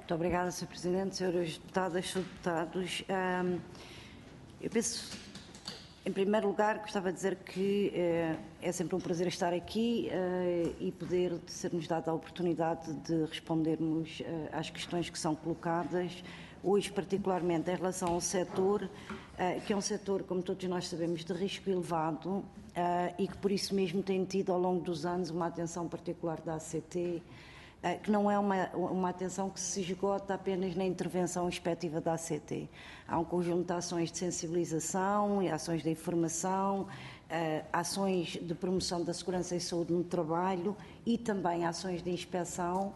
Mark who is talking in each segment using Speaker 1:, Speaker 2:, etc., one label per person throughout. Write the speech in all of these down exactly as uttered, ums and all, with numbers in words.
Speaker 1: Muito obrigada, senhor Presidente, senhoras deputadas, senhores deputados. Um, eu penso, em primeiro lugar, gostava de dizer que uh, é sempre um prazer estar aqui uh, e poder ser-nos dada a oportunidade de respondermos uh, às questões que são colocadas, hoje particularmente em relação ao setor, uh, que é um setor, como todos nós sabemos, de risco elevado uh, e que por isso mesmo tem tido ao longo dos anos uma atenção particular da A C T, que não é uma, uma atenção que se esgota apenas na intervenção efetiva da A C T. Há um conjunto de ações de sensibilização e ações de informação, ações de promoção da segurança e saúde no trabalho e também ações de inspeção,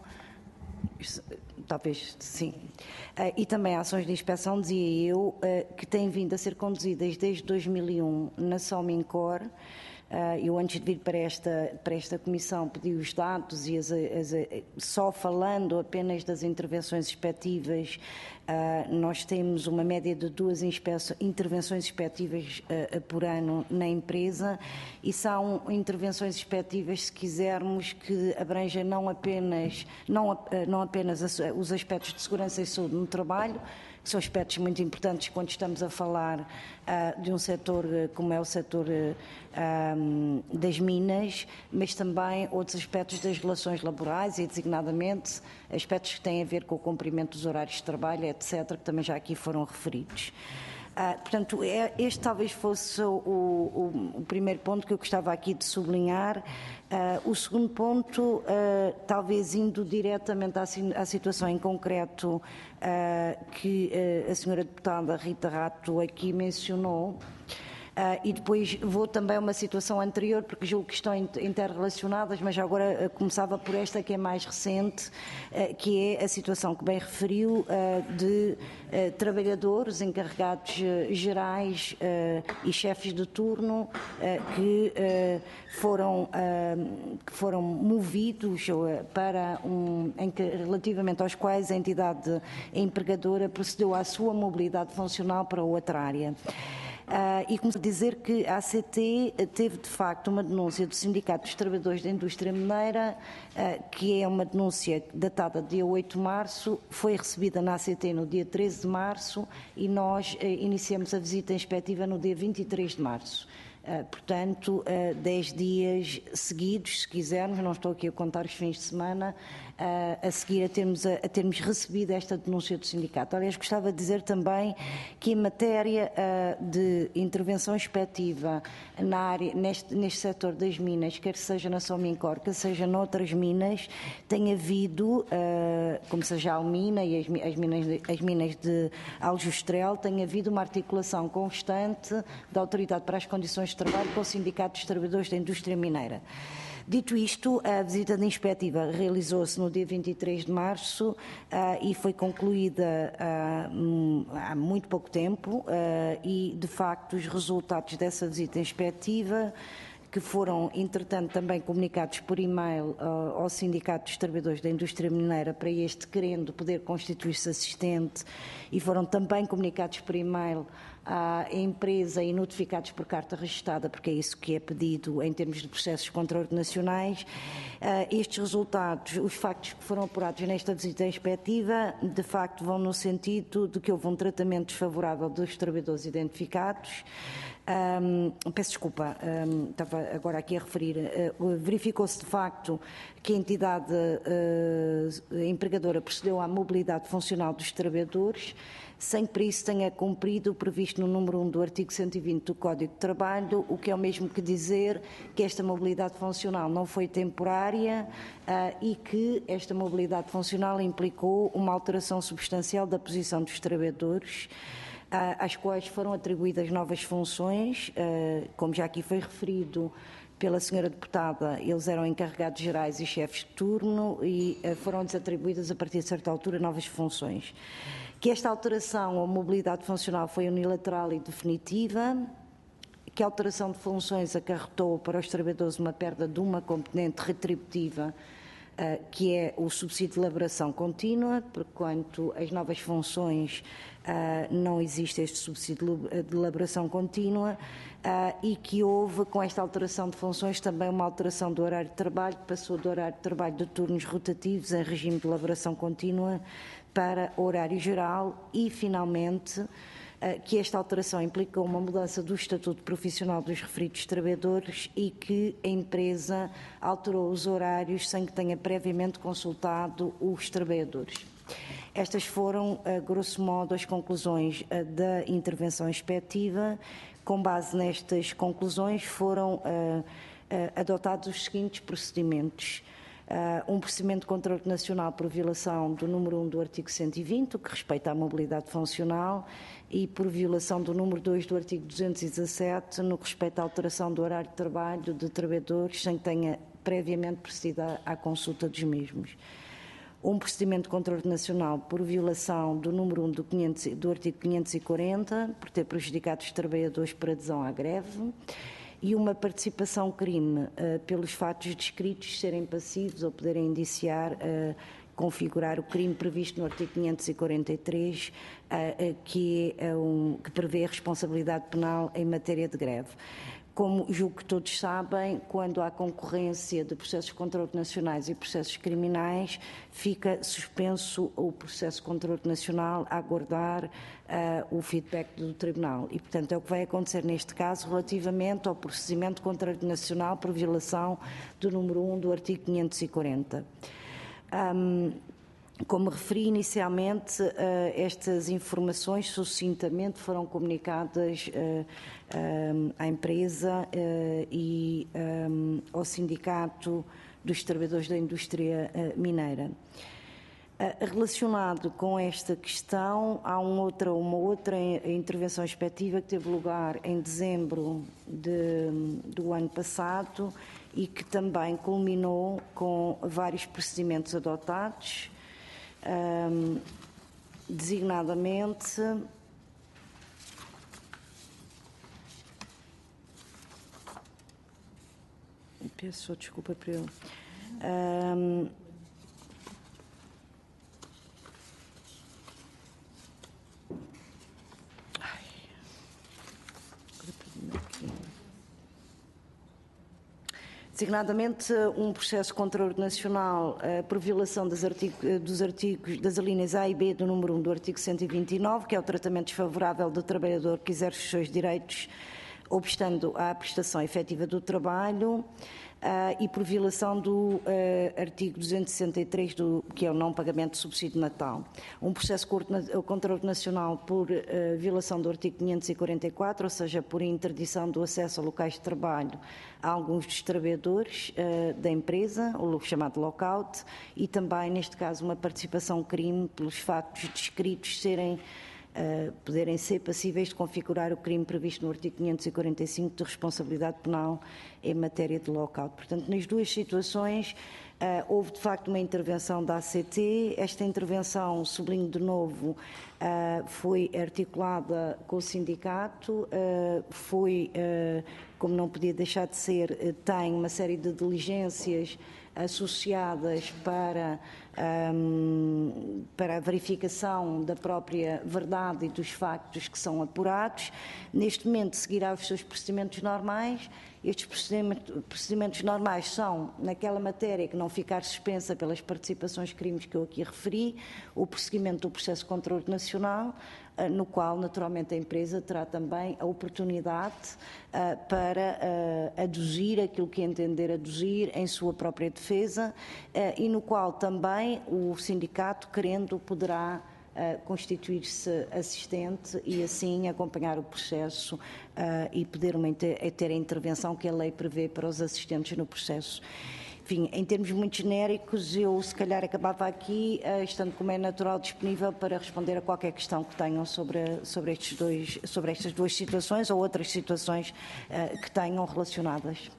Speaker 1: talvez sim, e também ações de inspeção, dizia eu, que têm vindo a ser conduzidas desde dois mil e um na Somincor. Uh, eu, antes de vir para esta, para esta comissão, pedi os dados e as, as, só falando apenas das intervenções inspectivas, uh, nós temos uma média de duas intervenções inspectivas uh, por ano na empresa e são intervenções inspectivas, se quisermos, que abrangem não apenas, não, uh, não apenas as, os aspectos de segurança e saúde no trabalho, que são aspectos muito importantes quando estamos a falar uh, de um setor uh, como é o setor uh, um, das minas, mas também outros aspectos das relações laborais e, designadamente, aspectos que têm a ver com o cumprimento dos horários de trabalho, etcétera, que também já aqui foram referidos. Uh, portanto, é, este talvez fosse o, o, o primeiro ponto que eu gostava aqui de sublinhar. Uh, o segundo ponto, uh, talvez indo diretamente à, à situação em concreto uh, que uh, a senhora deputada Rita Rato aqui mencionou. Uh, e depois vou também a uma situação anterior, porque julgo que estão interrelacionadas, mas já agora uh, começava por esta que é mais recente, uh, que é a situação que bem referiu uh, de uh, trabalhadores, encarregados uh, gerais uh, e chefes de turno uh, que, uh, foram, uh, que foram movidos uh, para um, em que, relativamente aos quais a entidade empregadora procedeu à sua mobilidade funcional para outra área. Uh, e começo a dizer que a A C T teve, de facto, uma denúncia do Sindicato dos Trabalhadores da Indústria Mineira, uh, que é uma denúncia datada de dia oito de março, foi recebida na A C T no dia treze de março e nós uh, iniciamos a visita inspectiva no dia vinte e três de março. Uh, portanto, uh, dez dias seguidos, se quisermos, não estou aqui a contar os fins de semana, uh, a seguir a termos, a, a termos recebido esta denúncia do sindicato. Aliás, gostava de dizer também que em matéria uh, de intervenção inspectiva na área, neste, neste setor das minas, quer seja na Somincor, quer seja noutras minas, tem havido, uh, como seja a Almina e as, as, minas, de, as minas de Aljustrel, tem havido uma articulação constante da Autoridade para as Condições de Trabalho com o Sindicato dos Trabalhadores da Indústria Mineira. Dito isto, a visita de inspectiva realizou-se no dia vinte e três de março uh, e foi concluída uh, há muito pouco tempo uh, e, de facto, os resultados dessa visita inspectiva, que foram, entretanto, também comunicados por e-mail uh, ao Sindicato dos Trabalhadores da Indústria Mineira para este querendo poder constituir-se assistente e foram também comunicados por e-mail à empresa e notificados por carta registada, porque é isso que é pedido em termos de processos contraordenacionais. Uh, estes resultados, os factos que foram apurados nesta visita inspectiva, de facto vão no sentido de que houve um tratamento desfavorável dos trabalhadores identificados. Um, peço desculpa, um, estava agora aqui a referir, uh, verificou-se de facto que a entidade uh, empregadora procedeu à mobilidade funcional dos trabalhadores, sem que para isso tenha cumprido o previsto no número um do artigo cento e vinte do Código de Trabalho, o que é o mesmo que dizer que esta mobilidade funcional não foi temporária uh, e que esta mobilidade funcional implicou uma alteração substancial da posição dos trabalhadores, às quais foram atribuídas novas funções, como já aqui foi referido pela senhora deputada, eles eram encarregados gerais e chefes de turno e foram-lhes atribuídas a partir de certa altura novas funções. Que esta alteração ou mobilidade funcional foi unilateral e definitiva, que a alteração de funções acarretou para os trabalhadores uma perda de uma componente retributiva, Uh, que é o subsídio de elaboração contínua, porque quanto às novas funções uh, não existe este subsídio de elaboração contínua uh, e que houve com esta alteração de funções também uma alteração do horário de trabalho, que passou do horário de trabalho de turnos rotativos em regime de elaboração contínua para horário geral e, finalmente, que esta alteração implicou uma mudança do estatuto profissional dos referidos trabalhadores e que a empresa alterou os horários sem que tenha previamente consultado os trabalhadores. Estas foram, a grosso modo, as conclusões da intervenção inspectiva. Com base nestas conclusões foram uh, uh, adotados os seguintes procedimentos. Uh, um procedimento de controle nacional por violação do número um do artigo cento e vinte, o que respeita à mobilidade funcional, e por violação do número dois do artigo duzentos e dezassete, no que respeita à alteração do horário de trabalho de trabalhadores, sem que tenha previamente procedido à consulta dos mesmos. Um procedimento de controle nacional por violação do número um do, quinhentos, do artigo quinhentos e quarenta, por ter prejudicado os trabalhadores por adesão à greve, e uma participação crime uh, pelos fatos descritos serem passivos ou poderem indiciar, uh, configurar o crime previsto no artigo quinhentos e quarenta e três, uh, uh, que, é, uh, um, que prevê a responsabilidade penal em matéria de greve. Como julgo que todos sabem, quando há concorrência de processos de controle nacionais e processos criminais, fica suspenso o processo de controle nacional a aguardar uh, o feedback do Tribunal. E, portanto, é o que vai acontecer neste caso relativamente ao procedimento de controle nacional por violação do número um do artigo quinhentos e quarenta. Um, Como referi inicialmente, uh, estas informações sucintamente foram comunicadas uh, um, à empresa uh, e um, ao Sindicato dos Trabalhadores da Indústria uh, Mineira. Uh, relacionado com esta questão, há um outra, uma outra intervenção inspectiva que teve lugar em dezembro de, do ano passado e que também culminou com vários procedimentos adotados. Um, designadamente peço desculpa por eu um, ai, designadamente um processo de controle nacional uh, por violação das artigo, dos artigos das alíneas A e B do número um do artigo cento e vinte e nove, que é o tratamento desfavorável do trabalhador que exerce os seus direitos, obstando à prestação efetiva do trabalho, uh, e por violação do uh, artigo duzentos e sessenta e três, do, que é o não pagamento de subsídio de Natal. Um processo de controle nacional por uh, violação do artigo quinhentos e quarenta e quatro, ou seja, por interdição do acesso a locais de trabalho a alguns dos trabalhadores uh, da empresa, o chamado lockout, e também, neste caso, uma participação crime pelos fatos descritos serem Uh, poderem ser passíveis de configurar o crime previsto no artigo quinhentos e quarenta e cinco de responsabilidade penal em matéria de lockout. Portanto, nas duas situações uh, houve de facto uma intervenção da A C T. Esta intervenção, sublinho de novo, uh, foi articulada com o sindicato, uh, foi, uh, como não podia deixar de ser, uh, tem uma série de diligências associadas para, um, para a verificação da própria verdade e dos factos que são apurados. Neste momento seguirá os seus procedimentos normais. Estes procedimentos, procedimentos normais são, naquela matéria que não ficar suspensa pelas participações crimes que eu aqui referi, o prosseguimento do processo de controle nacional, no qual, naturalmente, a empresa terá também a oportunidade uh, para uh, aduzir aquilo que entender aduzir em sua própria defesa, uh, e no qual também o sindicato, querendo, poderá uh, constituir-se assistente e, assim, acompanhar o processo uh, e poder uma, ter a intervenção que a lei prevê para os assistentes no processo. Enfim, em termos muito genéricos, eu se calhar acabava aqui, estando como é natural, disponível para responder a qualquer questão que tenham sobre, sobre, estes dois, sobre estas duas situações ou outras situações uh, que tenham relacionadas.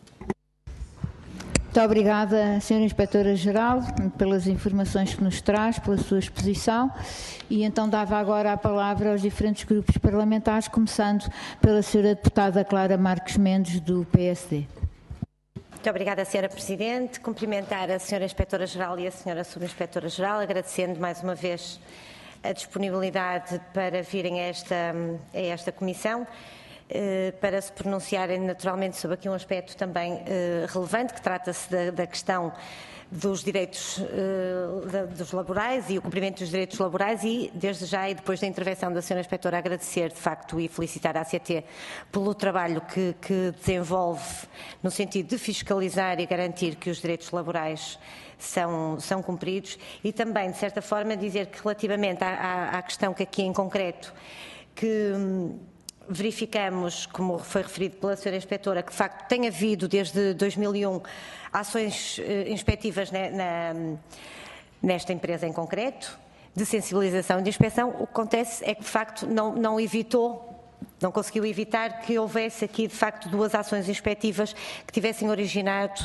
Speaker 2: Muito obrigada, senhora Inspetora-Geral, pelas informações que nos traz, pela sua exposição, e então dava agora a palavra aos diferentes grupos parlamentares, começando pela senhora deputada Clara Marques Mendes, do P S D.
Speaker 3: Muito obrigada, senhora Presidente. Cumprimentar a senhora Inspetora-Geral e a senhora Subinspetora-Geral, agradecendo mais uma vez a disponibilidade para virem a esta, a esta comissão. para se pronunciarem naturalmente sobre aqui um aspecto também relevante, que trata-se da, da questão dos direitos uh, dos laborais e o cumprimento dos direitos laborais e, desde já, e depois da intervenção da senhora Inspetora, agradecer, de facto, e felicitar a A C T pelo trabalho que, que desenvolve no sentido de fiscalizar e garantir que os direitos laborais são, são cumpridos e também, de certa forma, dizer que relativamente à, à, à questão que aqui em concreto, que hum, verificamos, como foi referido pela senhora Inspetora, que de facto tem havido desde dois mil e um ações uh, inspectivas na, na, nesta empresa em concreto, de sensibilização e de inspeção. O que acontece é que de facto não, não evitou, não conseguiu evitar que houvesse aqui de facto duas ações inspectivas que tivessem originado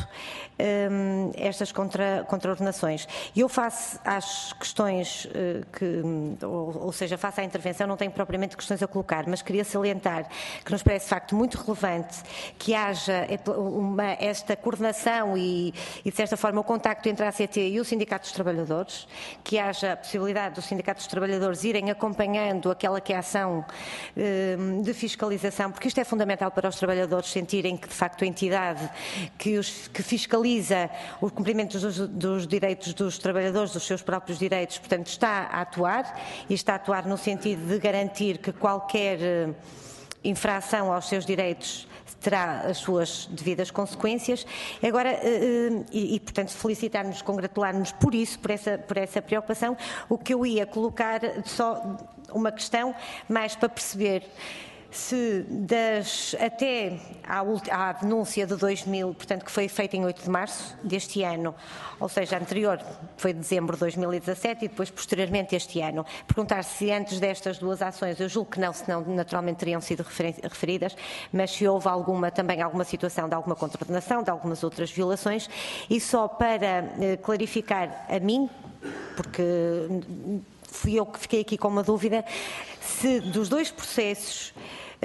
Speaker 3: um, estas contra, contraordenações. E eu faço às questões, uh, que, ou, ou seja, faço à intervenção, não tenho propriamente questões a colocar, mas queria salientar que nos parece de facto muito relevante que haja uma, esta coordenação e, e de certa forma o contacto entre a A C T e o Sindicato dos Trabalhadores, que haja a possibilidade dos Sindicatos dos Trabalhadores irem acompanhando aquela que é a ação um, de fiscalização, porque isto é fundamental para os trabalhadores sentirem que de facto a entidade que, os, que fiscaliza o cumprimento dos, dos direitos dos trabalhadores, dos seus próprios direitos, portanto está a atuar e está a atuar no sentido de garantir que qualquer infração aos seus direitos terá as suas devidas consequências. Agora, e, e portanto felicitar-nos, congratular-nos por isso, por essa, por essa preocupação. O que eu ia colocar, só uma questão mais para perceber se das, até à, à denúncia de dois mil, portanto que foi feita em oito de março deste ano, ou seja, anterior foi de dezembro de dois mil e dezassete e depois posteriormente este ano, perguntar se antes destas duas ações, eu julgo que não, senão naturalmente teriam sido referidas, mas se houve alguma, também alguma situação de alguma contraordenação, de algumas outras violações, e só para eh, clarificar a mim, porque fui eu que fiquei aqui com uma dúvida, se dos dois processos,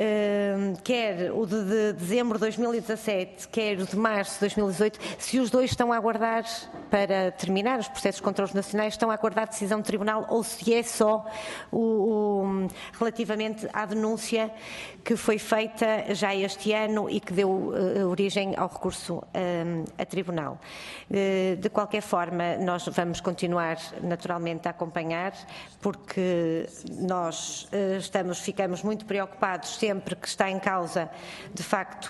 Speaker 3: Uh, quer o de, de dezembro de dois mil e dezassete, quer o de março de dois mil e dezoito, se os dois estão a aguardar, para terminar os processos contra os nacionais, estão a aguardar decisão do Tribunal ou se é só o, o, relativamente à denúncia que foi feita já este ano e que deu uh, origem ao recurso uh, a Tribunal. Uh, de qualquer forma, nós vamos continuar naturalmente a acompanhar, porque nós uh, estamos, ficamos muito preocupados sempre que está em causa, de facto,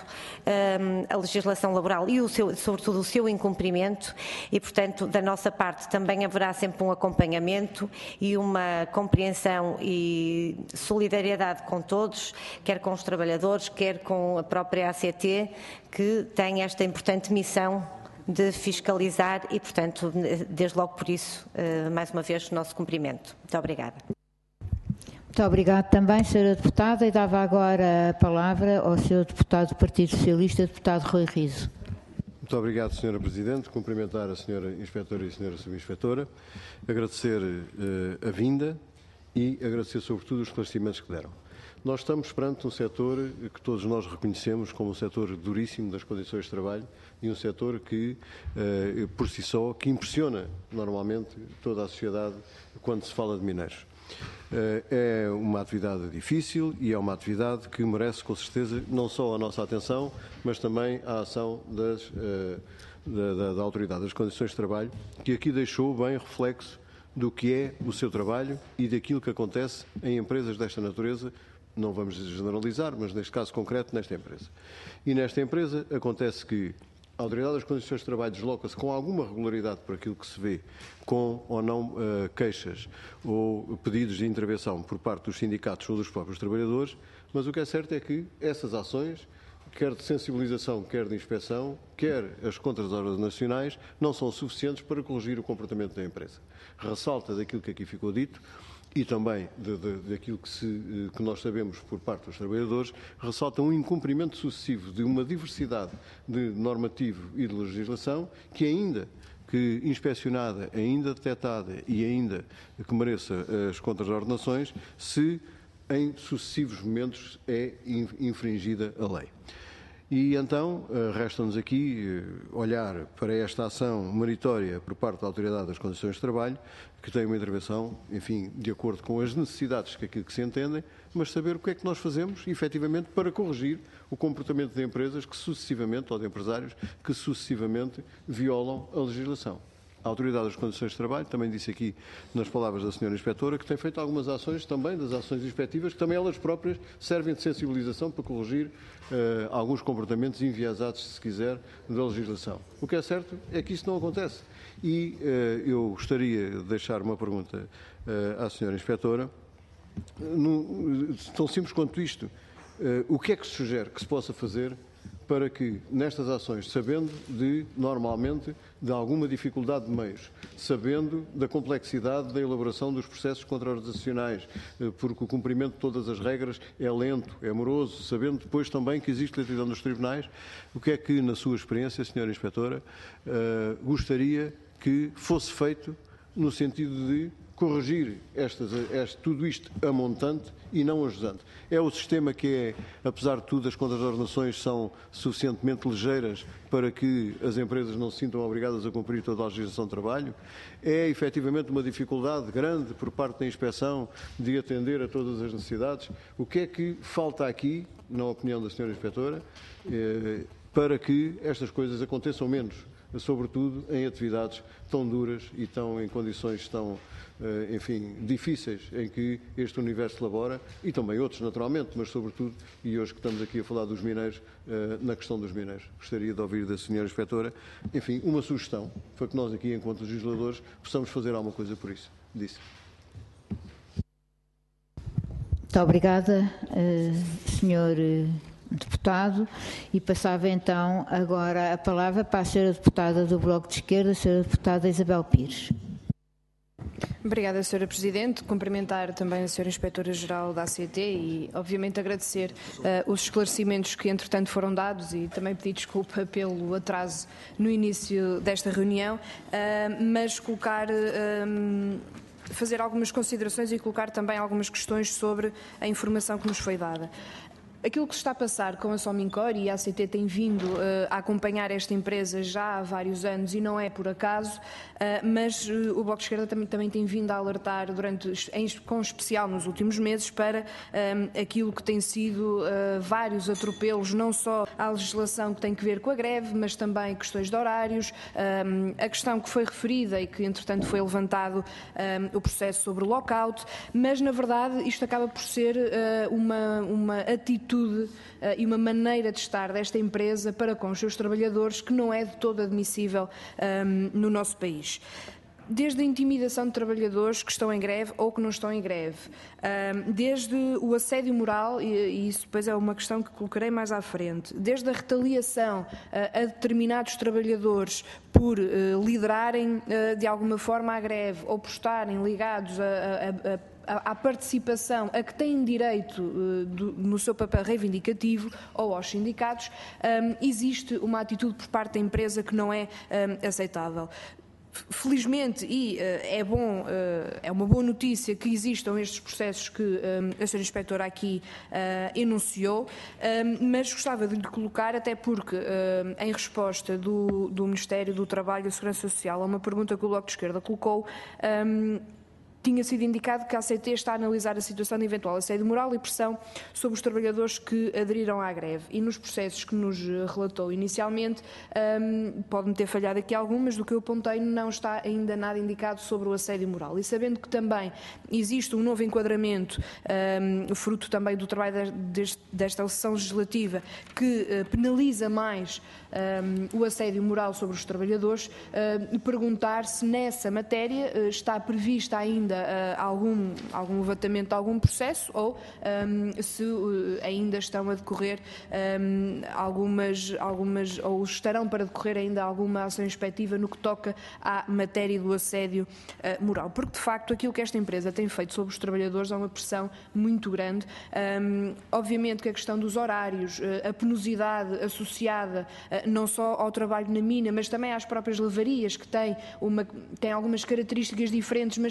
Speaker 3: a legislação laboral e, o seu, sobretudo, o seu incumprimento e, portanto, da nossa parte também haverá sempre um acompanhamento e uma compreensão e solidariedade com todos, quer com os trabalhadores, quer com a própria A C T, que tem esta importante missão de fiscalizar e, portanto, desde logo por isso, mais uma vez, o nosso cumprimento. Muito obrigada.
Speaker 2: Muito obrigado também, senhora Deputada, e dava agora a palavra ao senhor Deputado do Partido Socialista, Deputado Rui Riso.
Speaker 4: Muito obrigado, senhora Presidente. Cumprimentar a senhora Inspetora e a senhora Subinspetora, agradecer uh, a vinda e agradecer sobretudo os esclarecimentos que deram. Nós estamos perante um setor que todos nós reconhecemos como um setor duríssimo das condições de trabalho e um setor que, uh, por si só, que impressiona normalmente toda a sociedade quando se fala de minérios. É uma atividade difícil e é uma atividade que merece, com certeza, não só a nossa atenção, mas também a ação das, da, da, da Autoridade das Condições de Trabalho, que aqui deixou bem reflexo do que é o seu trabalho e daquilo que acontece em empresas desta natureza. Não vamos generalizar, mas neste caso concreto, nesta empresa. E nesta empresa acontece que a Autoridade das Condições de Trabalho desloca-se com alguma regularidade por aquilo que se vê, com ou não uh, queixas ou pedidos de intervenção por parte dos sindicatos ou dos próprios trabalhadores, mas o que é certo é que essas ações, quer de sensibilização, quer de inspeção, quer as contras nacionais, não são suficientes para corrigir o comportamento da empresa. Ressalta daquilo que aqui ficou dito, e também de, de, daquilo que, se, que nós sabemos por parte dos trabalhadores, ressalta um incumprimento sucessivo de uma diversidade de normativo e de legislação que ainda que inspecionada, ainda detectada e ainda que mereça as contraordenações, se em sucessivos momentos é infringida a lei. E então resta-nos aqui olhar para esta ação meritória por parte da Autoridade das Condições de Trabalho, que tem uma intervenção, enfim, de acordo com as necessidades que aquilo que se entendem, mas saber o que é que nós fazemos, efetivamente, para corrigir o comportamento de empresas que sucessivamente, ou de empresários, que sucessivamente violam a legislação. A Autoridade das Condições de Trabalho também disse aqui, nas palavras da senhora Inspetora, que tem feito algumas ações também, das ações inspectivas, que também elas próprias servem de sensibilização para corrigir uh, alguns comportamentos enviesados, se quiser, da legislação. O que é certo é que isso não acontece. E uh, eu gostaria de deixar uma pergunta uh, à senhora Inspetora, no, tão simples quanto isto. Uh, o que é que se sugere que se possa fazer para que, nestas ações, sabendo de, normalmente, de alguma dificuldade de meios, sabendo da complexidade da elaboração dos processos contraorganizacionais, porque o cumprimento de todas as regras é lento, é moroso, sabendo depois também que existe lentidão dos tribunais, o que é que, na sua experiência, senhora Inspetora, uh, gostaria que fosse feito no sentido de corrigir estas, este, tudo isto a montante e não a jusante? É o sistema que é, apesar de tudo, as contraordenações são suficientemente ligeiras para que as empresas não se sintam obrigadas a cumprir toda a legislação de trabalho? É efetivamente uma dificuldade grande por parte da inspeção de atender a todas as necessidades? O que é que falta aqui, na opinião da senhora Inspetora, eh, para que estas coisas aconteçam menos, sobretudo em atividades tão duras e tão em condições tão, enfim, difíceis em que este universo labora, e também outros naturalmente, mas sobretudo, e hoje que estamos aqui a falar dos mineiros, na questão dos mineiros. Gostaria de ouvir da senhora Inspetora, enfim, uma sugestão, para que nós aqui, enquanto legisladores, possamos fazer alguma coisa por isso. Disse.
Speaker 2: Muito obrigada, senhor deputado, e passava então agora a palavra para a senhora deputada do Bloco de Esquerda, a senhora deputada Isabel Pires.
Speaker 5: Obrigada, senhora Presidente. Cumprimentar também a senhora Inspetora-Geral da A C T e, obviamente, agradecer uh, os esclarecimentos que, entretanto, foram dados e também pedir desculpa pelo atraso no início desta reunião, uh, mas colocar... Uh, fazer algumas considerações e colocar também algumas questões sobre a informação que nos foi dada. Aquilo que se está a passar com a Somincor, e a A C T tem vindo uh, a acompanhar esta empresa já há vários anos e não é por acaso, uh, mas uh, o Bloco de Esquerda também, também tem vindo a alertar, durante, em, com especial nos últimos meses, para um, aquilo que tem sido uh, vários atropelos, não só à legislação que tem que ver com a greve, mas também questões de horários, um, a questão que foi referida e que, entretanto, foi levantado um, o processo sobre o lockout, mas, na verdade, isto acaba por ser uh, uma, uma atitude Uh, e uma maneira de estar desta empresa para com os seus trabalhadores que não é de todo admissível um, no nosso país. Desde a intimidação de trabalhadores que estão em greve ou que não estão em greve, um, desde o assédio moral, e, e isso depois é uma questão que colocarei mais à frente, desde a retaliação uh, a determinados trabalhadores por uh, liderarem uh, de alguma forma a greve ou por estarem ligados a, a, a à participação a que têm direito uh, do, no seu papel reivindicativo ou aos sindicatos, um, existe uma atitude por parte da empresa que não é um, aceitável. Felizmente, e uh, é bom, uh, é uma boa notícia que existam estes processos que um, a senhora Inspetora aqui uh, enunciou, um, mas gostava de lhe colocar, até porque, uh, em resposta do, do Ministério do Trabalho e da Segurança Social a uma pergunta que o Bloco de Esquerda colocou, um, tinha sido indicado que a A C T está a analisar a situação de eventual assédio moral e pressão sobre os trabalhadores que aderiram à greve. E nos processos que nos relatou inicialmente, um, pode-me ter falhado aqui algumas, do que eu apontei, não está ainda nada indicado sobre o assédio moral. E sabendo que também existe um novo enquadramento, um, fruto também do trabalho deste, desta sessão legislativa, que uh, penaliza mais um, o assédio moral sobre os trabalhadores, uh, perguntar se nessa matéria uh, está prevista ainda Uh, algum, algum levantamento de algum processo ou um, se uh, ainda estão a decorrer um, algumas, algumas, ou estarão para decorrer ainda alguma ação inspectiva no que toca à matéria do assédio uh, moral. Porque, de facto, aquilo que esta empresa tem feito sobre os trabalhadores é uma pressão muito grande. Um, obviamente que a questão dos horários, uh, a penosidade associada uh, não só ao trabalho na mina, mas também às próprias lavarias, que têm, uma, têm algumas características diferentes, mas têm uma penosidade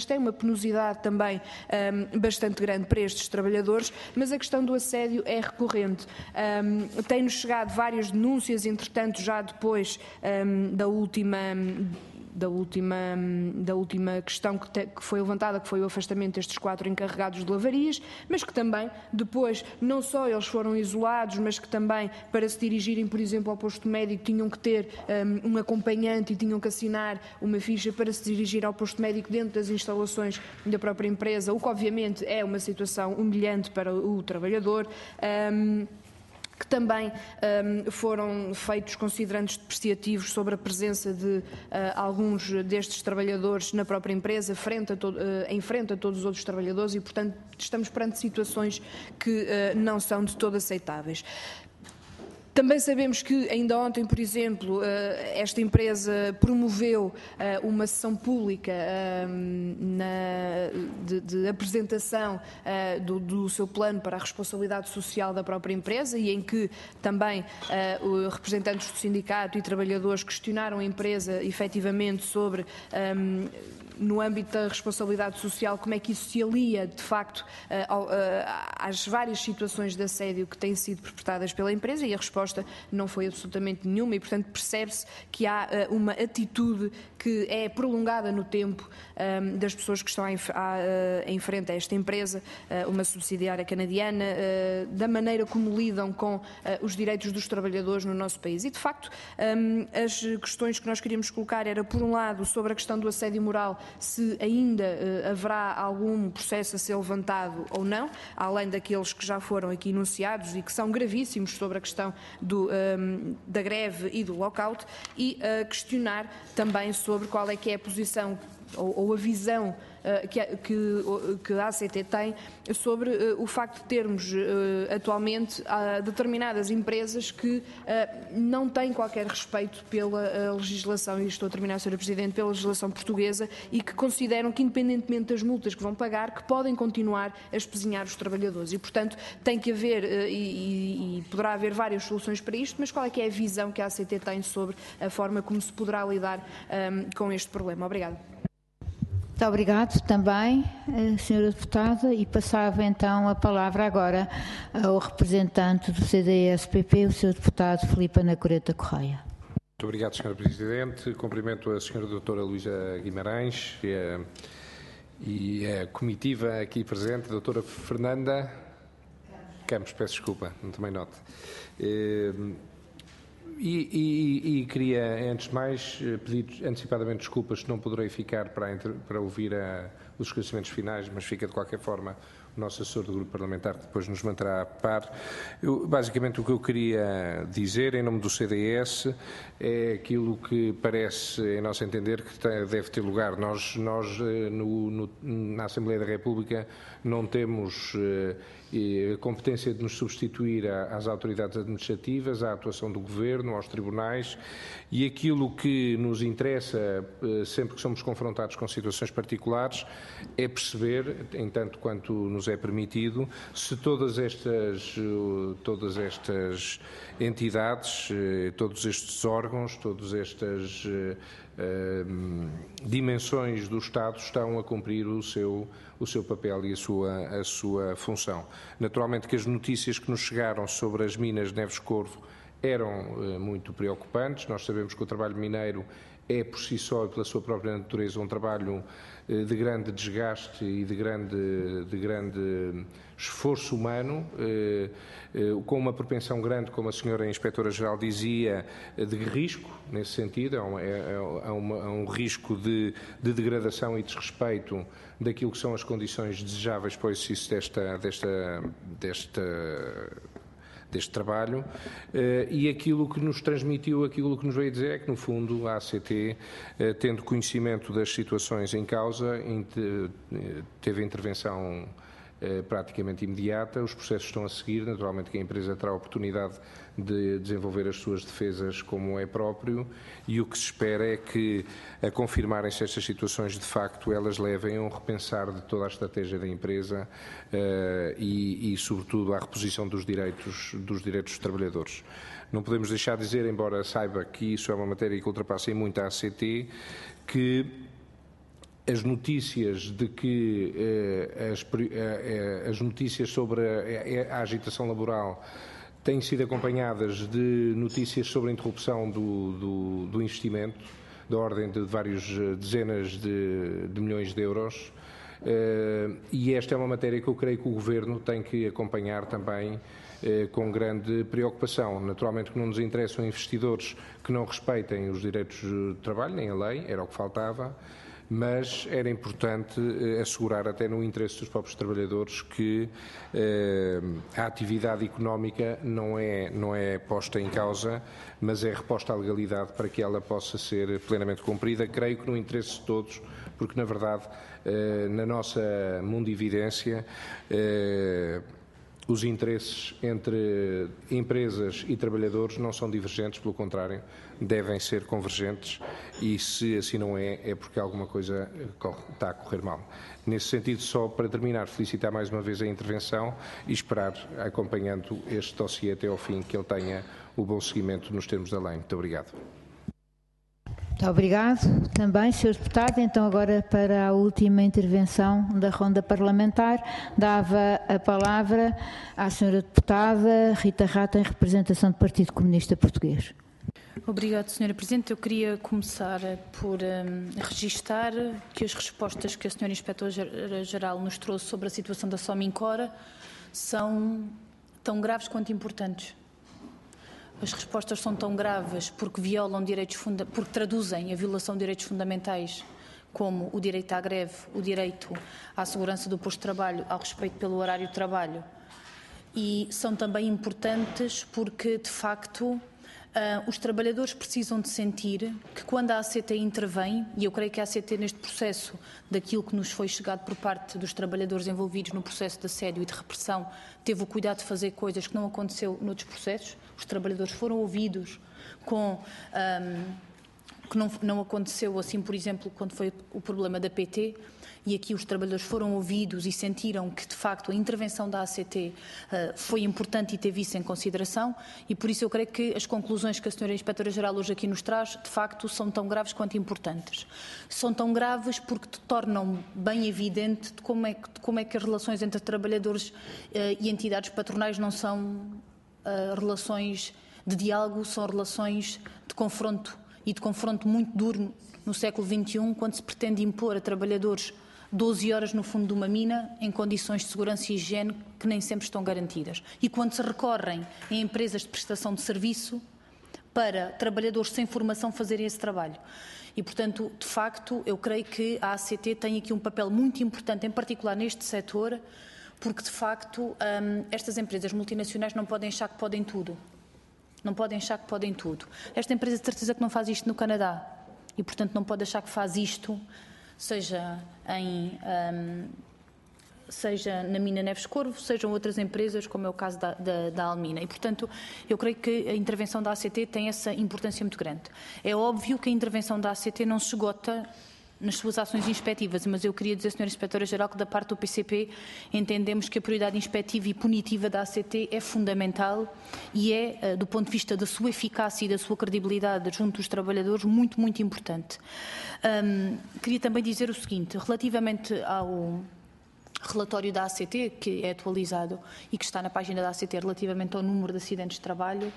Speaker 5: penosidade também um, bastante grande para estes trabalhadores, mas a questão do assédio é recorrente. Um, Tem-nos chegado várias denúncias, entretanto, já depois um, da última... Da última, da última questão que, te, que foi levantada, que foi o afastamento destes quatro encarregados de lavarias, mas que também depois, não só eles foram isolados, mas que também, para se dirigirem, por exemplo, ao posto médico, tinham que ter um, um acompanhante e tinham que assinar uma ficha para se dirigir ao posto médico dentro das instalações da própria empresa, o que obviamente é uma situação humilhante para o trabalhador. Um, que também um, foram feitos considerandos depreciativos sobre a presença de uh, alguns destes trabalhadores na própria empresa, frente a to uh, em frente a todos os outros trabalhadores e, portanto, estamos perante situações que uh, não são de todo aceitáveis. Também sabemos que ainda ontem, por exemplo, esta empresa promoveu uma sessão pública de, de apresentação do, do seu plano para a responsabilidade social da própria empresa e em que também representantes do sindicato e trabalhadores questionaram a empresa efetivamente sobre, no âmbito da responsabilidade social, como é que isso se alia, de facto, às várias situações de assédio que têm sido perpetradas pela empresa, e a resposta não foi absolutamente nenhuma e, portanto, percebe-se que há uh, uma atitude que é prolongada no tempo um, das pessoas que estão em, a, uh, em frente a esta empresa, uh, uma subsidiária canadiana, uh, da maneira como lidam com uh, os direitos dos trabalhadores no nosso país. E, de facto, um, as questões que nós queríamos colocar era, por um lado, sobre a questão do assédio moral, se ainda uh, haverá algum processo a ser levantado ou não, além daqueles que já foram aqui enunciados e que são gravíssimos sobre a questão Do, um, da greve e do lockout, e uh, questionar também sobre qual é que é a posição ou, ou a visão uh, que, que, que a A C T tem sobre uh, o facto de termos uh, atualmente uh, determinadas empresas que uh, não têm qualquer respeito pela uh, legislação, e estou a terminar, senhora Presidente, pela legislação portuguesa, e que consideram que, independentemente das multas que vão pagar, que podem continuar a espezinhar os trabalhadores. E, portanto, tem que haver, uh, e, e poderá haver várias soluções para isto, mas qual é que é a visão que a A C T tem sobre a forma como se poderá lidar um, com este problema? Obrigada.
Speaker 2: Muito obrigado também, senhora Deputada, e passava então a palavra agora ao representante do C D S P P, o senhor Deputado Filipe Anacoreta Correia.
Speaker 6: Muito obrigado, senhora Presidente. Cumprimento a senhora Doutora Luísa Guimarães e a, e a comitiva aqui presente, a Doutora Fernanda Campos, peço desculpa, não tomei nota. E, e, e queria, antes de mais, pedir antecipadamente desculpas se não poderei ficar para, para ouvir a, os esclarecimentos finais, mas fica de qualquer forma o nosso assessor do grupo parlamentar que depois nos manterá a par. Eu, basicamente o que eu queria dizer em nome do C D S é aquilo que parece, em nosso entender, que deve ter lugar. Nós, nós no, no, na Assembleia da República não temos e a competência de nos substituir às autoridades administrativas, à atuação do Governo, aos tribunais, e aquilo que nos interessa, sempre que somos confrontados com situações particulares, é perceber, em tanto quanto nos é permitido, se todas estas, todas estas entidades, todos estes órgãos, todas estas uh, dimensões do Estado estão a cumprir o seu o seu papel e a sua, a sua função. Naturalmente que as notícias que nos chegaram sobre as minas de Neves Corvo eram uh, muito preocupantes. Nós sabemos que o trabalho mineiro é por si só e pela sua própria natureza um trabalho uh, de grande desgaste e de grande, de grande esforço humano, uh, uh, com uma propensão grande, como a senhora Inspetora-Geral dizia, de risco, nesse sentido, é um, é, é uma, é um risco de, de degradação e desrespeito daquilo que são as condições desejáveis para o exercício desta, desta, desta, deste trabalho, e aquilo que nos transmitiu, aquilo que nos veio dizer é que, no fundo, a A C T, tendo conhecimento das situações em causa, teve intervenção praticamente imediata. Os processos estão a seguir, naturalmente que a empresa terá a oportunidade de desenvolver as suas defesas como é próprio, e o que se espera é que, a confirmarem-se estas situações, de facto elas levem a um repensar de toda a estratégia da empresa uh, e, e, sobretudo, à reposição dos direitos, dos direitos dos trabalhadores. Não podemos deixar de dizer, embora saiba que isso é uma matéria que ultrapassa em muito a A C T, que as notícias de que eh, as, eh, as notícias sobre a, a agitação laboral têm sido acompanhadas de notícias sobre a interrupção do, do, do investimento, da ordem de várias dezenas de, de milhões de euros, eh, e esta é uma matéria que eu creio que o Governo tem que acompanhar também eh, com grande preocupação. Naturalmente que não nos interessam investidores que não respeitem os direitos de trabalho, nem a lei, era o que faltava, mas era importante eh, assegurar, até no interesse dos próprios trabalhadores, que eh, a atividade económica não é, não é posta em causa, mas é reposta à legalidade para que ela possa ser plenamente cumprida, creio que no interesse de todos, porque, na verdade, eh, na nossa mundividência, eh, os interesses entre empresas e trabalhadores não são divergentes, pelo contrário, devem ser convergentes, e se assim não é, é porque alguma coisa está a correr mal. Nesse sentido, só para terminar, felicitar mais uma vez a intervenção e esperar, acompanhando este dossiê até ao fim, que ele tenha o bom seguimento nos termos da lei. Muito obrigado.
Speaker 2: Muito obrigado também, senhor Deputado. Então, agora para a última intervenção da ronda parlamentar, dava a palavra à senhora Deputada Rita Rata, em representação do Partido Comunista Português.
Speaker 7: Obrigada, senhora Presidente. Eu queria começar por um, registar que as respostas que a senhora Inspetora-Geral nos trouxe sobre a situação da Somincor são tão graves quanto importantes. As respostas são tão graves porque violam direitos funda porque traduzem a violação de direitos fundamentais, como o direito à greve, o direito à segurança do posto de trabalho, ao respeito pelo horário de trabalho, e são também importantes porque, de facto, Uh, os trabalhadores precisam de sentir que quando a A C T intervém, e eu creio que a A C T neste processo, daquilo que nos foi chegado por parte dos trabalhadores envolvidos no processo de assédio e de repressão, teve o cuidado de fazer coisas que não aconteceu noutros processos. Os trabalhadores foram ouvidos com... Um, que não, não aconteceu assim, por exemplo, quando foi o problema da P T, e aqui os trabalhadores foram ouvidos e sentiram que, de facto, a intervenção da A C T uh, foi importante e teve isso em consideração, e por isso eu creio que as conclusões que a senhora Inspetora-Geral hoje aqui nos traz, de facto, são tão graves quanto importantes. São tão graves porque tornam bem evidente de como é que, de como é que as relações entre trabalhadores uh, e entidades patronais não são uh, relações de diálogo, são relações de confronto, e de confronto muito duro no século vinte e um, quando se pretende impor a trabalhadores doze horas no fundo de uma mina em condições de segurança e higiene que nem sempre estão garantidas. E quando se recorrem a empresas de prestação de serviço para trabalhadores sem formação fazerem esse trabalho. E, portanto, de facto, eu creio que a A C T tem aqui um papel muito importante, em particular neste setor, porque, de facto, hum, estas empresas multinacionais não podem achar que podem tudo. Não podem achar que podem tudo. Esta empresa de certeza que não faz isto no Canadá e, portanto, não pode achar que faz isto, seja, em, um, seja na mina Neves Corvo, sejam outras empresas, como é o caso da, da, da Almina. E, portanto, eu creio que a intervenção da A C T tem essa importância muito grande. É óbvio que a intervenção da A C T não se esgota nas suas ações inspectivas, mas eu queria dizer, senhora Inspetora-Geral, que da parte do P C P entendemos que a prioridade inspectiva e punitiva da A C T é fundamental e é, do ponto de vista da sua eficácia e da sua credibilidade junto dos trabalhadores, muito, muito importante. Um, queria também dizer o seguinte, relativamente ao relatório da A C T, que é atualizado e que está na página da A C T relativamente ao número de acidentes de trabalho,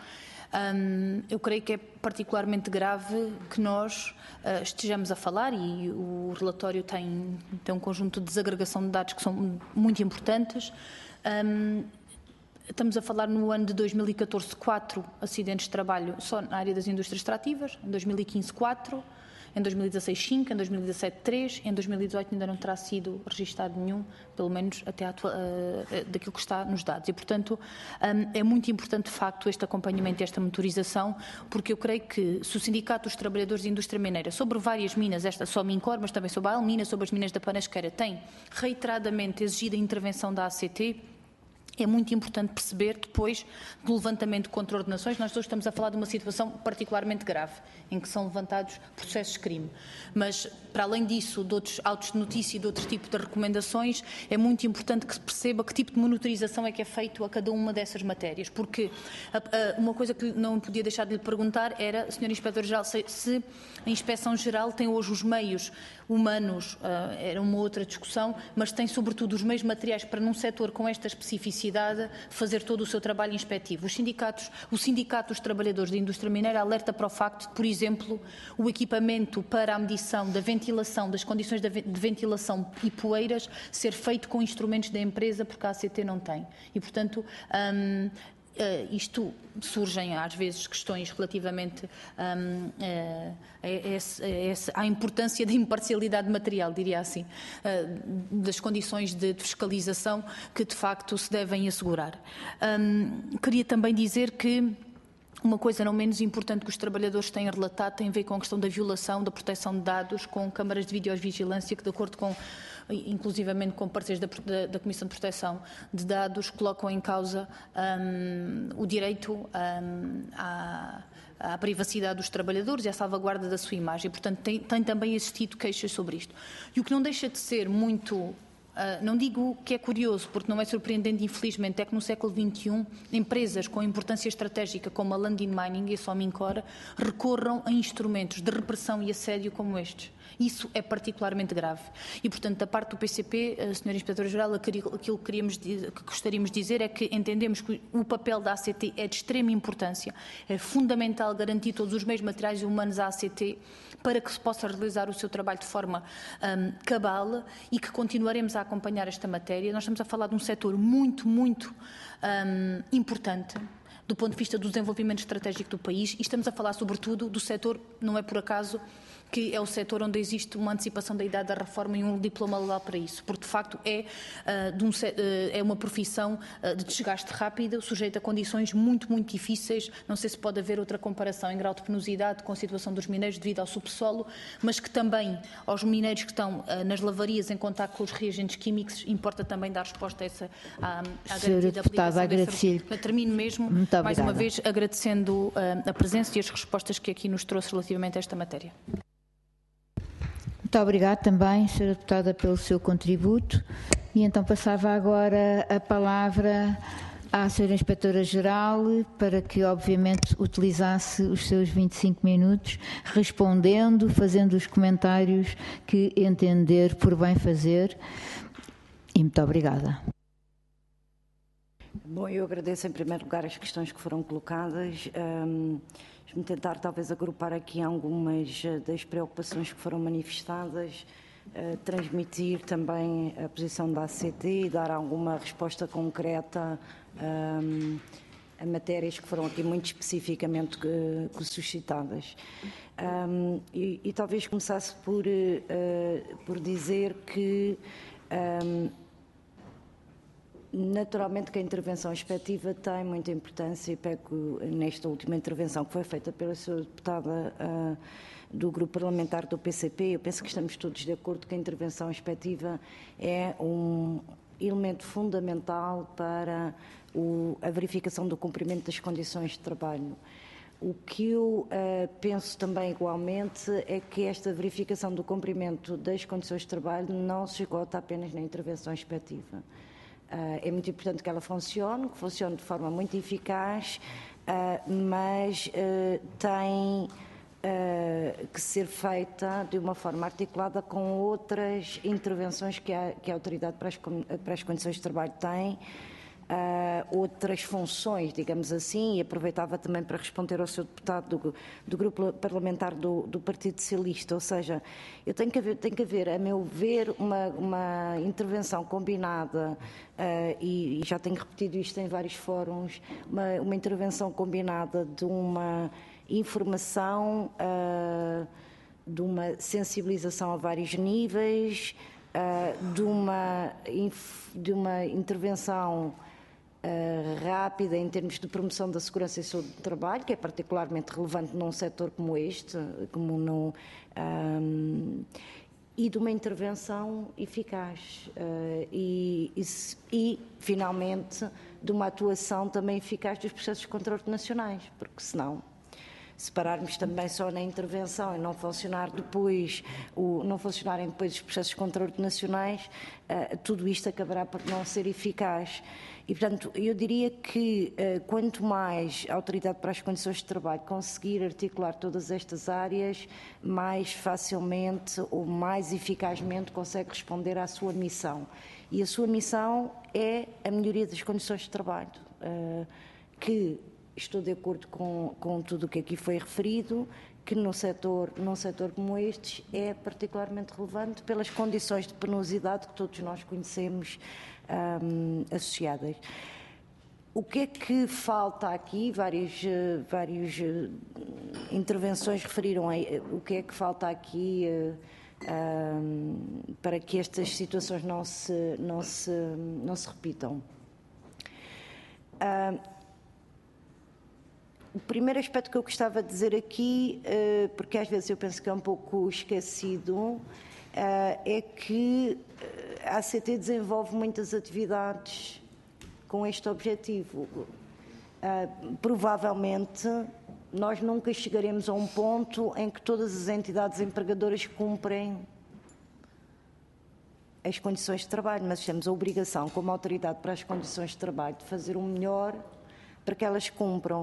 Speaker 7: Um, eu creio que é particularmente grave que nós uh, estejamos a falar, e o relatório tem, tem um conjunto de desagregação de dados que são muito importantes. Um, estamos a falar no ano de dois mil e catorze, quatro acidentes de trabalho só na área das indústrias extrativas, em dois mil e quinze, quatro, em dois mil e dezasseis, cinco, em dois mil e dezassete, três, em dois mil e dezoito ainda não terá sido registado nenhum, pelo menos até a, uh, daquilo que está nos dados. E, portanto, um, é muito importante, de facto, este acompanhamento e esta monitorização, porque eu creio que se o Sindicato dos Trabalhadores de Indústria Mineira, sobre várias minas, esta só Mincor, mas também sobre a Almina, sobre as minas da Panasqueira, tem reiteradamente exigido a intervenção da A C T, é muito importante perceber, depois do levantamento contra ordenações, nós hoje estamos a falar de uma situação particularmente grave, em que são levantados processos de crime. Mas, para além disso, de outros autos de notícia e de outros tipos de recomendações, é muito importante que se perceba que tipo de monitorização é que é feito a cada uma dessas matérias. Porque a, a, uma coisa que não podia deixar de lhe perguntar era, senhor Inspetor-Geral, se, se a Inspeção-Geral tem hoje os meios humanos, uh, era uma outra discussão, mas tem sobretudo os meios materiais para, num setor com esta especificidade, fazer todo o seu trabalho inspectivo. Os sindicatos, o Sindicato dos Trabalhadores da Indústria Mineira alerta para o facto de, por exemplo, o equipamento para a medição da ventilação, das condições de ventilação e poeiras, ser feito com instrumentos da empresa, porque a A C T não tem. E, portanto, hum, Uh, isto surgem às vezes questões relativamente um, uh, a esse, a esse, à importância da imparcialidade material, diria assim, uh, das condições de fiscalização que de facto se devem assegurar. Um, queria também dizer que uma coisa não menos importante que os trabalhadores têm relatado tem a ver com a questão da violação da proteção de dados com câmaras de videovigilância que, de acordo com, inclusivamente com parceiros da, da, da Comissão de Proteção de Dados, colocam em causa um, o direito um, à, à privacidade dos trabalhadores e à salvaguarda da sua imagem. E, portanto, tem, tem também existido queixas sobre isto. E o que não deixa de ser muito... Uh, não digo que é curioso, porque não é surpreendente, infelizmente, é que no século vinte e um empresas com importância estratégica como a Lundin Mining e a Somincor recorram a instrumentos de repressão e assédio como estes. Isso é particularmente grave. E, portanto, da parte do P C P, senhora Inspetora-Geral, aquilo que, queríamos, que gostaríamos de dizer é que entendemos que o papel da A C T é de extrema importância. É fundamental garantir todos os meios materiais e humanos à A C T para que se possa realizar o seu trabalho de forma um, cabal e que continuaremos a acompanhar esta matéria. Nós estamos a falar de um setor muito, muito um, importante do ponto de vista do desenvolvimento estratégico do país e estamos a falar, sobretudo, do setor, não é por acaso, que é o setor onde existe uma antecipação da idade da reforma e um diploma legal para isso, porque de facto é, uh, de um, uh, é uma profissão uh, de desgaste rápido, sujeita a condições muito, muito difíceis. Não sei se pode haver outra comparação em grau de penosidade com a situação dos mineiros devido ao subsolo, mas que também aos mineiros que estão uh, nas lavarias em contato com os reagentes químicos, importa também dar resposta a essa à, à
Speaker 2: Senhora Deputada, agradecer.
Speaker 7: Termino mesmo,
Speaker 2: Muito
Speaker 7: mais
Speaker 2: obrigada.
Speaker 7: uma vez, agradecendo uh, a presença e as respostas que aqui nos trouxe relativamente a esta matéria.
Speaker 2: Muito obrigada também, senhora Deputada, pelo seu contributo. E então passava agora a palavra à senhora Inspetora-Geral para que, obviamente, utilizasse os seus vinte e cinco minutos respondendo, fazendo os comentários que entender por bem fazer. E muito obrigada.
Speaker 1: Bom, eu agradeço em primeiro lugar as questões que foram colocadas. Um, Vou tentar talvez agrupar aqui algumas das preocupações que foram manifestadas, uh, transmitir também a posição da A C T e dar alguma resposta concreta um, a matérias que foram aqui muito especificamente que, que suscitadas. Um, e, e talvez começasse por, uh, por dizer que um, naturalmente que a intervenção inspectiva tem muita importância e pego nesta última intervenção que foi feita pela senhora deputada uh, do grupo parlamentar do P C P. Eu penso que estamos todos de acordo que a intervenção inspectiva é um elemento fundamental para o, a verificação do cumprimento das condições de trabalho. O que eu uh, penso também igualmente é que esta verificação do cumprimento das condições de trabalho não se esgota apenas na intervenção inspectiva. Uh, é muito importante que ela funcione, que funcione de forma muito eficaz, uh, mas uh, tem uh, que ser feita de uma forma articulada com outras intervenções que a, que a Autoridade para as, para as Condições de Trabalho tem, uh, outras funções, digamos assim, e aproveitava também para responder ao seu deputado do, do grupo parlamentar do, do Partido Socialista, ou seja, eu tenho que haver, tem que haver, a meu ver, uma, uma intervenção combinada, uh, e, e já tenho repetido isto em vários fóruns, uma, uma intervenção combinada de uma informação, uh, de uma sensibilização a vários níveis, uh, de, uma, de uma intervenção uh, rápida em termos de promoção da segurança e saúde do trabalho, que é particularmente relevante num setor como este, como no, um, e de uma intervenção eficaz. Uh, e, e, e, finalmente, de uma atuação também eficaz dos processos de controle nacionais, porque senão, se pararmos também só na intervenção e não funcionar depois, o, não funcionarem depois os processos de controle nacionais, uh, tudo isto acabará por não ser eficaz. E, portanto, eu diria que uh, quanto mais a Autoridade para as Condições de Trabalho conseguir articular todas estas áreas, mais facilmente ou mais eficazmente consegue responder à sua missão. E a sua missão é a melhoria das condições de trabalho, uh, que estou de acordo com, com tudo o que aqui foi referido, que no setor, num setor como este é particularmente relevante pelas condições de penosidade que todos nós conhecemos um, associadas. O que é que falta aqui? Várias, várias intervenções referiram a o que é que falta aqui uh, um, para que estas situações não se, não se, não se repitam. Uh, O primeiro aspecto que eu gostava de dizer aqui, porque às vezes eu penso que é um pouco esquecido, é que a A C T desenvolve muitas atividades com este objetivo. Provavelmente nós nunca chegaremos a um ponto em que todas as entidades empregadoras cumprem as condições de trabalho, mas temos a obrigação, como Autoridade para as Condições de Trabalho, de fazer o melhor para que elas cumpram.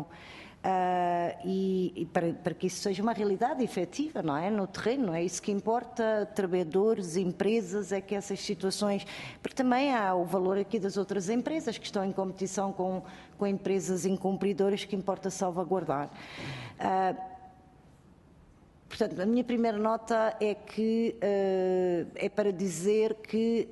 Speaker 1: Uh, e, e para, para que isso seja uma realidade efetiva, não é? No terreno, é isso que importa, trabalhadores, empresas, é que essas situações, porque também há o valor aqui das outras empresas que estão em competição com, com empresas incumpridoras que importa salvaguardar. Uh, portanto, a minha primeira nota é que uh, é para dizer que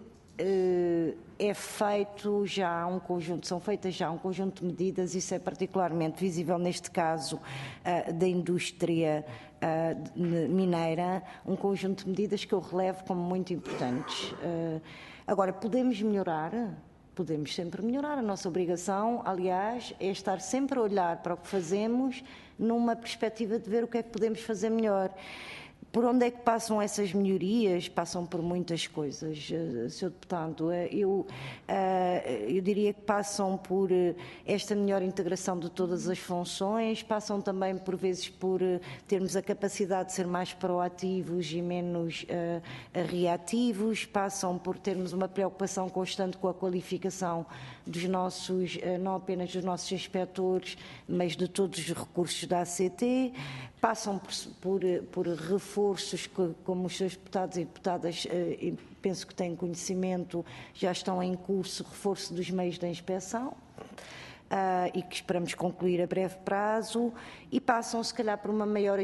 Speaker 1: uh, é feito já um conjunto, são feitas já um conjunto de medidas, isso é particularmente visível neste caso uh, da indústria uh, mineira, um conjunto de medidas que eu relevo como muito importantes. Uh, agora, podemos melhorar? Podemos sempre melhorar. A nossa obrigação, aliás, é estar sempre a olhar para o que fazemos numa perspectiva de ver o que é que podemos fazer melhor. Por onde é que passam essas melhorias? Passam por muitas coisas, senhor Deputado. Eu, eu diria que passam por esta melhor integração de todas as funções, passam também, por vezes, por termos a capacidade de ser mais proativos e menos reativos, passam por termos uma preocupação constante com a qualificação dos nossos, não apenas dos nossos inspectores, mas de todos os recursos da A C T, passam por, por, por reforços que, como os seus deputados e deputadas, eh, penso que têm conhecimento, já estão em curso, reforço dos meios da inspeção, Uh, e que esperamos concluir a breve prazo, e passam, se calhar, por uma maior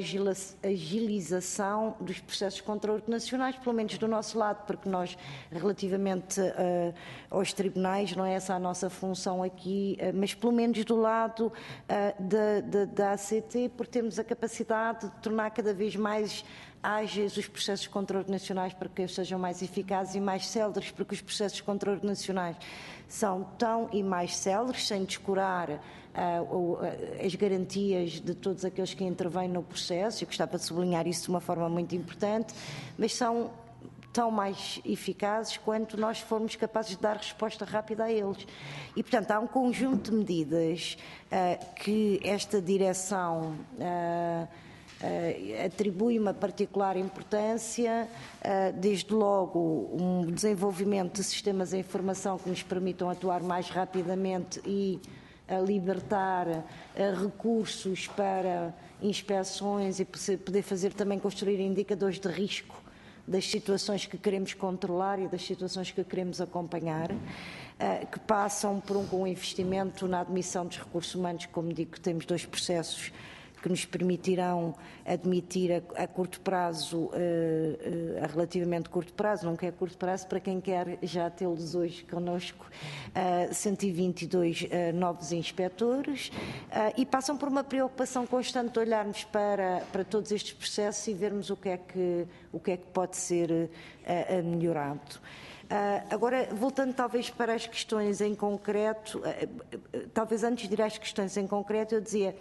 Speaker 1: agilização dos processos de controle nacionais, pelo menos do nosso lado, porque nós, relativamente uh, aos tribunais, não é essa a nossa função aqui, uh, mas pelo menos do lado uh, da, da, da A C T, porque temos a capacidade de tornar cada vez mais ágeis os processos de controle nacionais para que eles sejam mais eficazes e mais céleres, porque os processos de controle nacionais são tão e mais céleres, sem descurar uh, uh, as garantias de todos aqueles que intervêm no processo. Eu gostava de sublinhar isso de uma forma muito importante, mas são tão mais eficazes quanto nós formos capazes de dar resposta rápida a eles. E, portanto, há um conjunto de medidas uh, que esta direção uh, Uh, atribui uma particular importância, uh, desde logo um desenvolvimento de sistemas de informação que nos permitam atuar mais rapidamente e uh, libertar uh, recursos para inspeções e poder fazer também construir indicadores de risco das situações que queremos controlar e das situações que queremos acompanhar, uh, que passam por um, um investimento na admissão dos recursos humanos. Como digo, temos dois processos que nos permitirão admitir a, a curto prazo, uh, uh, a relativamente curto prazo, nunca é curto prazo para quem quer já tê-los hoje connosco, uh, cento e vinte e dois uh, novos inspectores, uh, e passam por uma preocupação constante de olharmos para, para todos estes processos e vermos o que é que, o que, é que pode ser uh, melhorado. Uh, agora, voltando talvez para as questões em concreto, uh, uh, talvez antes de ir às questões em concreto, eu dizia: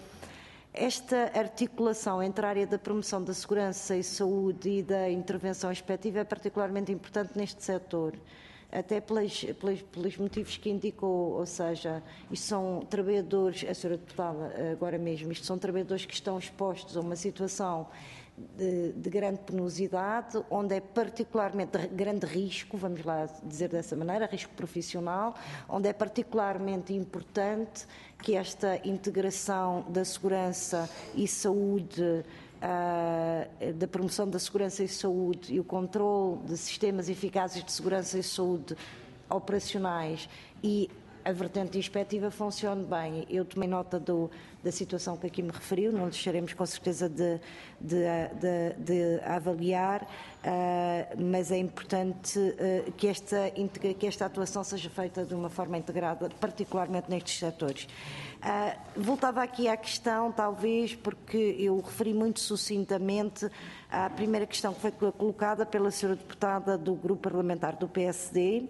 Speaker 1: esta articulação entre a área da promoção da segurança e saúde e da intervenção expectativa é particularmente importante neste setor. até pelas, pelas, pelos motivos que indicou, ou seja, isto são trabalhadores, a senhora deputada agora mesmo, isto são trabalhadores que estão expostos a uma situação de, de grande penosidade, onde é particularmente de grande risco, vamos lá dizer dessa maneira, risco profissional, onde é particularmente importante que esta integração da segurança e saúde, Uh, da promoção da segurança e saúde e o controle de sistemas eficazes de segurança e saúde operacionais e a vertente inspectiva funcione bem. Eu tomei nota do, da situação que aqui me referiu, não deixaremos com certeza de, de, de, de avaliar, uh, mas é importante uh, que, esta, que esta atuação seja feita de uma forma integrada, particularmente nestes setores. Uh, voltava aqui à questão, talvez, porque eu referi muito sucintamente à primeira questão que foi colocada pela senhora deputada do Grupo Parlamentar do P S D,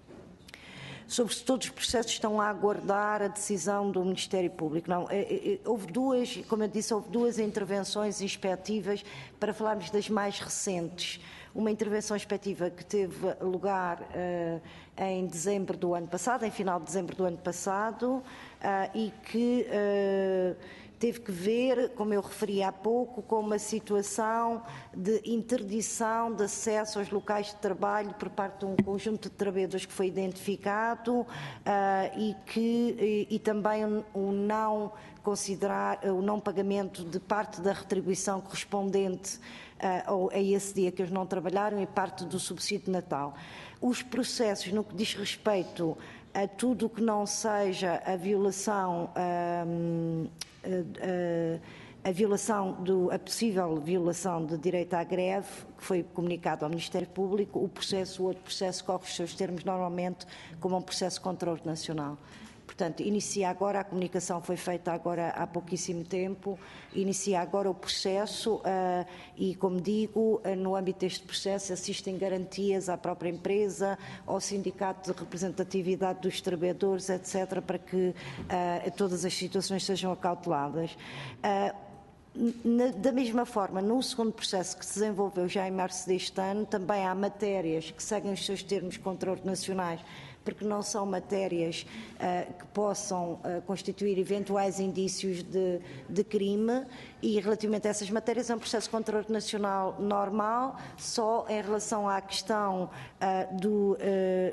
Speaker 1: sobre se todos os processos estão a aguardar a decisão do Ministério Público. Não, houve duas, como eu disse, houve duas intervenções inspectivas, para falarmos das mais recentes. Uma intervenção inspectiva que teve lugar uh, em dezembro do ano passado, em final de dezembro do ano passado, uh, e que uh, teve que ver, como eu referi há pouco, com uma situação de interdição de acesso aos locais de trabalho por parte de um conjunto de trabalhadores que foi identificado, uh, e, que, e, e também o um, um não considerar, o um não pagamento de parte da retribuição correspondente uh, a esse dia que eles não trabalharam e parte do subsídio de Natal. Os processos, no que diz respeito a tudo o que não seja a violação, um, a, a, a violação do, a possível violação do direito à greve, que foi comunicado ao Ministério Público, o processo, o outro processo corre os seus termos normalmente como um processo contra o nacional. Portanto, inicia agora, a comunicação foi feita agora há pouquíssimo tempo, inicia agora o processo uh, e, como digo, uh, no âmbito deste processo assistem garantias à própria empresa, ao sindicato de representatividade dos trabalhadores, etcétera, para que uh, todas as situações sejam acauteladas. Uh, Na, da mesma forma, no segundo processo que se desenvolveu já em março deste ano, também há matérias que seguem os seus termos contra-nacionais, porque não são matérias uh, que possam uh, constituir eventuais indícios de, de crime, e relativamente a essas matérias é um processo contra-nacional normal, só em relação à questão uh, do, uh,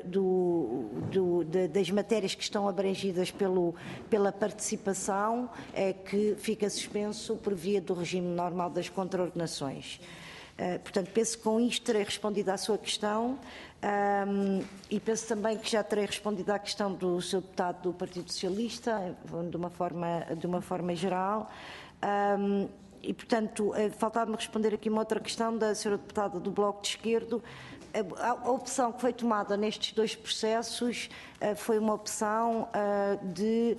Speaker 1: do, do, de, das matérias que estão abrangidas pelo, pela participação é que fica suspenso por via do regime normal das contraordenações. Uh, portanto, penso que com isto terei respondido à sua questão, um, e penso também que já terei respondido à questão do seu deputado do Partido Socialista, de uma forma, de uma forma geral. Um, e, portanto, uh, faltava-me responder aqui uma outra questão da senhora deputada do Bloco de Esquerdo. A, a opção que foi tomada nestes dois processos uh, foi uma opção uh, de,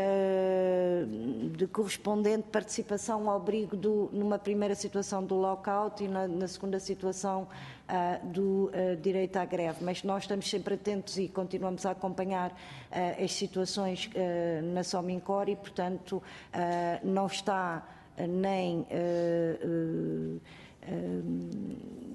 Speaker 1: uh, de correspondente participação ao abrigo do, numa primeira situação do lockout e na, na segunda situação uh, do uh, direito à greve. Mas nós estamos sempre atentos e continuamos a acompanhar uh, as situações uh, na Somincor e, portanto, uh, não está uh, nem... Uh, uh, uh,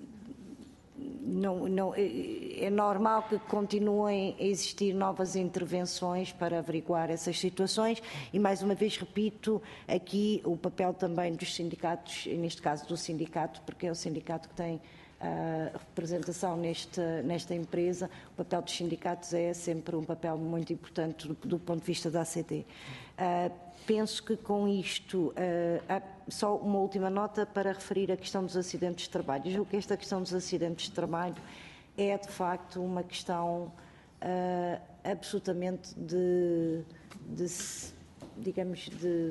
Speaker 1: Não, não, é normal que continuem a existir novas intervenções para averiguar essas situações e, mais uma vez, repito, aqui o papel também dos sindicatos, neste caso do sindicato, porque é o sindicato que tem a representação neste, nesta empresa, o papel dos sindicatos é sempre um papel muito importante do, do ponto de vista da A C T. Uh, penso que com isto, uh, há só uma última nota para referir a questão dos acidentes de trabalho. Eu julgo que esta questão dos acidentes de trabalho é, de facto, uma questão uh, absolutamente de, de, digamos, de,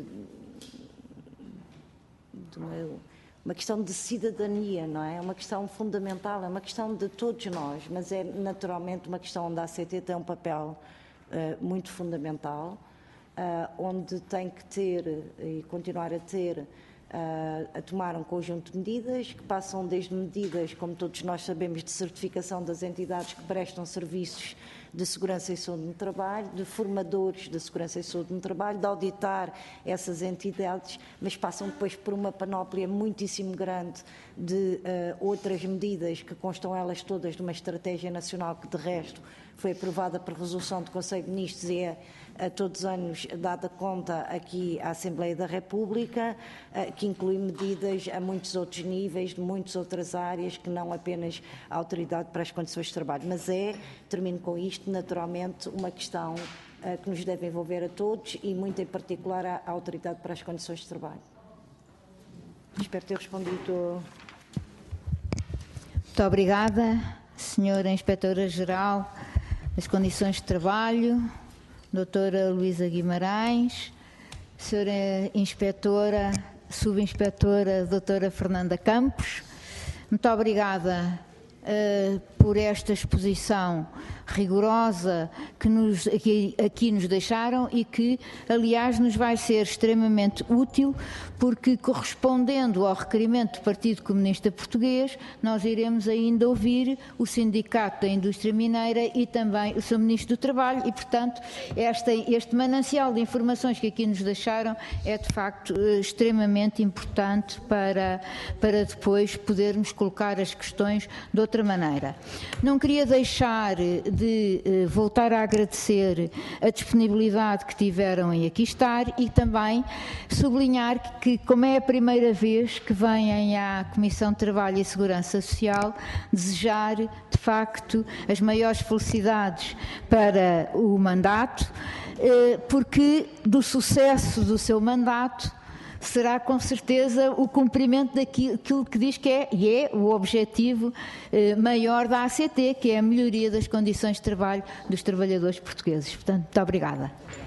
Speaker 1: de uma, uma questão de cidadania, não é? É uma questão fundamental, é uma questão de todos nós, mas é naturalmente uma questão onde a A C T tem um papel uh, muito fundamental, uh, onde tem que ter e continuar a ter, uh, a tomar um conjunto de medidas, que passam desde medidas, como todos nós sabemos, de certificação das entidades que prestam serviços de segurança e saúde no trabalho, de formadores de segurança e saúde no trabalho, de auditar essas entidades, mas passam depois por uma panóplia muitíssimo grande de uh, outras medidas que constam elas todas de uma estratégia nacional que, de resto, foi aprovada por resolução do Conselho de Ministros e é a todos os anos dada conta aqui à Assembleia da República, que inclui medidas a muitos outros níveis, de muitas outras áreas, que não apenas a Autoridade para as Condições de Trabalho. Mas é, termino com isto, naturalmente, uma questão que nos deve envolver a todos e muito em particular à Autoridade para as Condições de Trabalho. Espero ter respondido.
Speaker 2: Muito obrigada, senhora Inspetora-Geral das Condições de Trabalho, doutora Luísa Guimarães, senhora Inspetora, Subinspetora, doutora Fernanda Campos. Muito obrigada uh, por esta exposição rigorosa que nos, aqui, aqui nos deixaram e que, aliás, nos vai ser extremamente útil, porque, correspondendo ao requerimento do Partido Comunista Português, nós iremos ainda ouvir o Sindicato da Indústria Mineira e também o seu Ministro do Trabalho e, portanto, esta, este manancial de informações que aqui nos deixaram é, de facto, extremamente importante para, para depois podermos colocar as questões de outra maneira. Não queria deixar de eh, voltar a agradecer a disponibilidade que tiveram em aqui estar e também sublinhar que, como é a primeira vez que vêm à Comissão de Trabalho e Segurança Social, desejar, de facto, as maiores felicidades para o mandato, eh, porque do sucesso do seu mandato será com certeza o cumprimento daquilo que diz que é, e é o objetivo eh, maior da A C T, que é a melhoria das condições de trabalho dos trabalhadores portugueses. Portanto, muito obrigada.